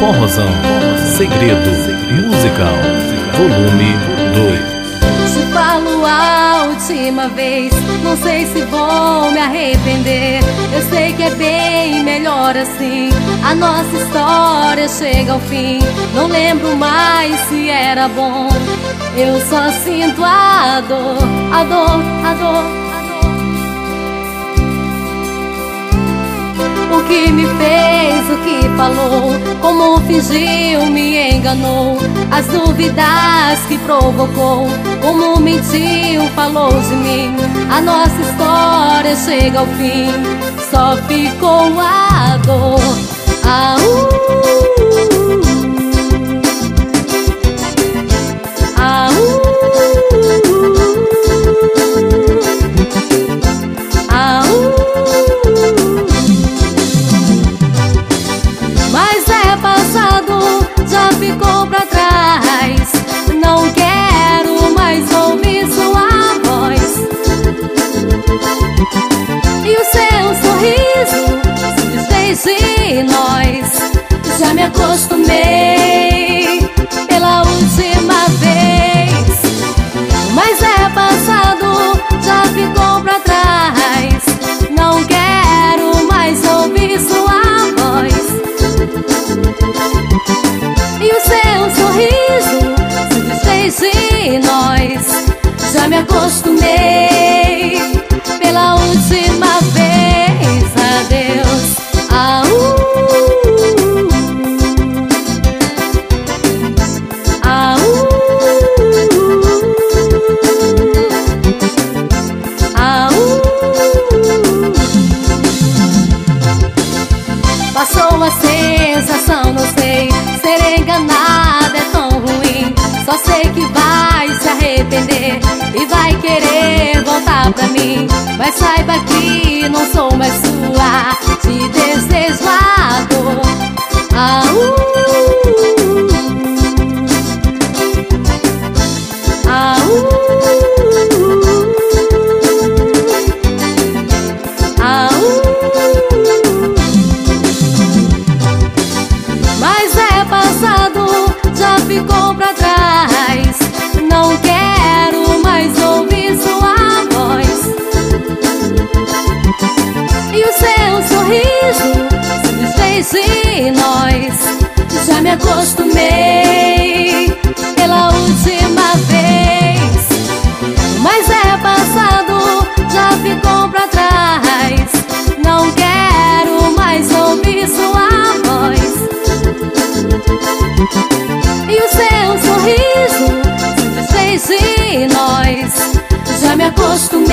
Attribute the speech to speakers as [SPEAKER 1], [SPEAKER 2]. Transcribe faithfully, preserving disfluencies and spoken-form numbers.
[SPEAKER 1] Formosão, Segredo Musical, volume dois.
[SPEAKER 2] Te falo a última vez, não sei se vou me arrepender. Eu sei que é bem melhor assim, a nossa história chega ao fim. Não lembro mais se era bom, eu só sinto a dor, a dor, a dor. O que me fez, o que falou, como fingiu, me enganou. As dúvidas que provocou, como mentiu, falou de mim. A nossa história chega ao fim, só ficou a dor. Ah, uh, ah, uh, ah, uh. Já ficou pra trás, não quero mais ouvir sua voz. E o seu sorriso se desfez de nós. Já me acostumei pela última vez. Mas é passado, já ficou pra trás. Não quero mais ouvir sua voz. E o seu sorriso se desfez de nós. Já me acostumei pela última vez. Adeus, ah, uh, ah, uh, ah, uh. Passou a sensação, não sei, ser enganada é tão ruim. Só sei que vai se arrepender e vai querer voltar pra mim. Mas saiba que não sou mais sua, te desejo a dor. Ah, uh, ah, uh, ah, uh. Mas é passado, já ficou pra trás. Não quero mais ouvir sua voz. E o seu sorriso se desfez de nós. Já me acostumei pela última vez. Mas é passado, já ficou pra trás. Não quero mais ouvir sua voz. E o seu sorriso se desfez de nós. Já me acostumei